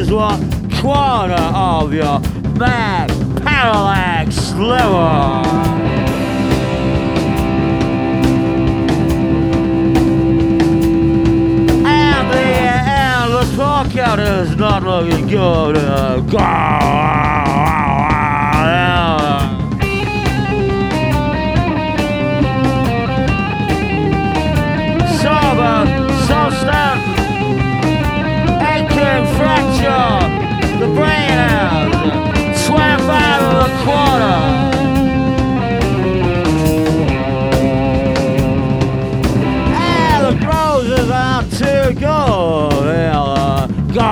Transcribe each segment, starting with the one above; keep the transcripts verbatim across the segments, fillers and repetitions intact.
is one quarter of your mad parallax level. And the endless talkout is not looking good. Uh, Substance, aching fracture, the brain has twenty-five and a quarter. And the closes are too good. Yeah, go.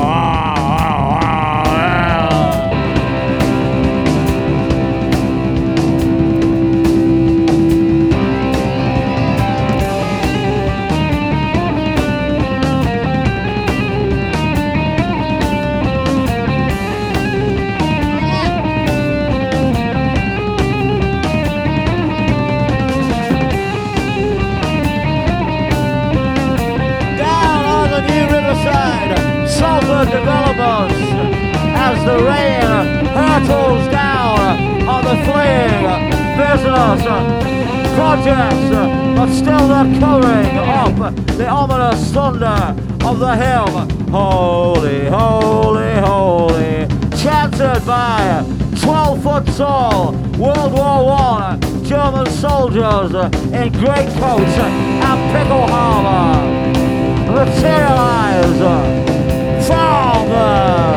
Sulfur developers as the rain hurtles down on the fleeing business projects, but still not covering up the ominous thunder of the hymn. Holy, holy, holy, chanted by twelve foot tall World War One German soldiers in greatcoats and pickle harbor. Materialize from the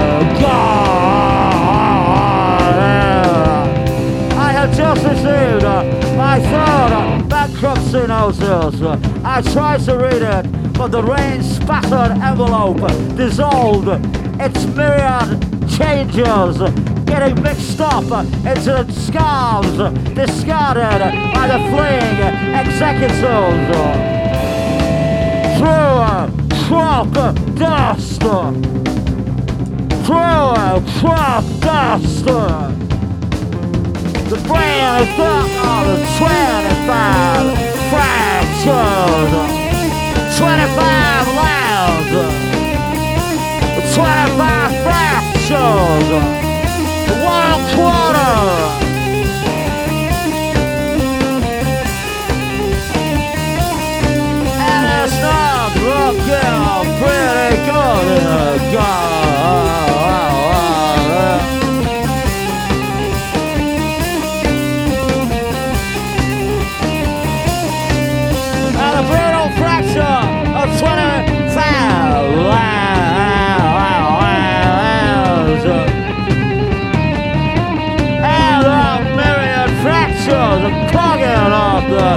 God. I had just received my third bankruptcy notice. I tried to read it, but the rain-spattered envelope dissolved its myriad changes, getting mixed up into the scarves discarded by the fleeing executives. Through crop dust, through crop dust, the brain is built on twenty-five fractures, twenty-five lines, twenty-five fractures, one quarter. Looking pretty good in a God. And a brutal fracture of twenty-five lines. And a myriad fractures are clogging up the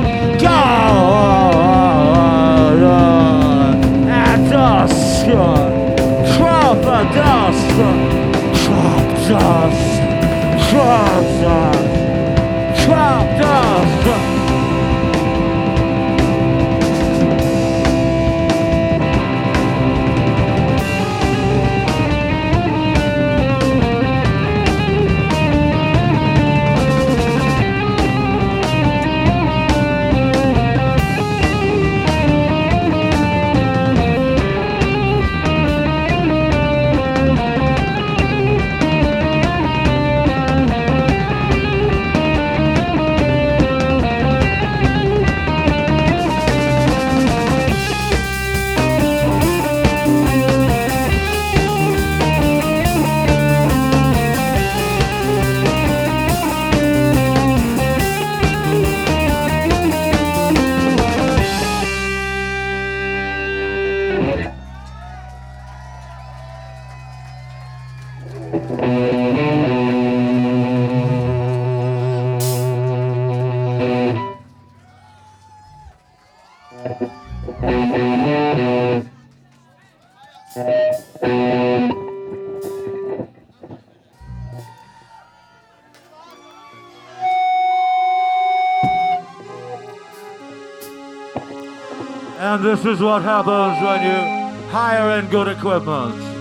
God. Dust, crop dust, crop dust, crop dust, crop dust. And this is what happens when you hire in good equipment.